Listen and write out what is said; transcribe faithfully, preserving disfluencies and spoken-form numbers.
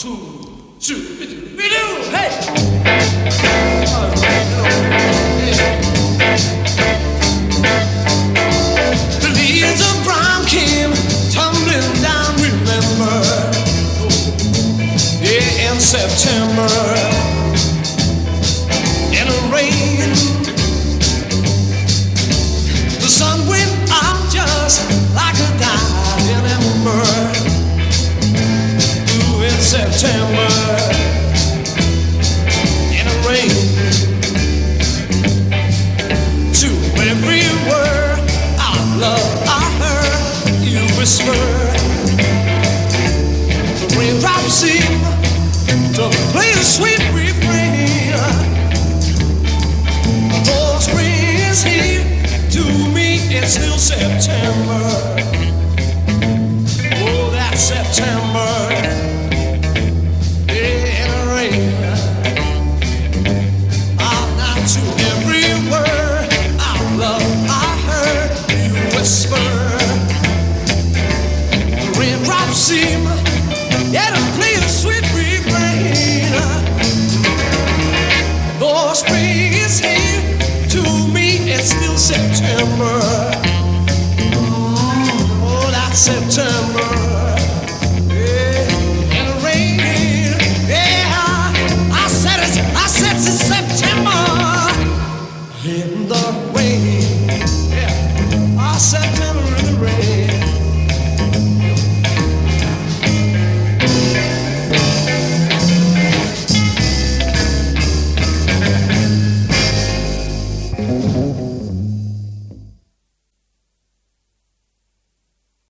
two, two, we do, hey! The leaves of brown came tumbling down, remember, yeah, in September, in the rain, the sun went out just like a dying ember. Ooh, in September, in the rain, to every word of love I heard you whisper. The raindrops seem to play a sweet refrain. Oh, spring is here, to me it's still September. Oh, that's September. Yeah, in the rain. Ah, now to every word of love I heard you whisper. The raindrops seem, yeah, to play a sweet refrain. Though spring is here, to me it's still September. Oh, that's September.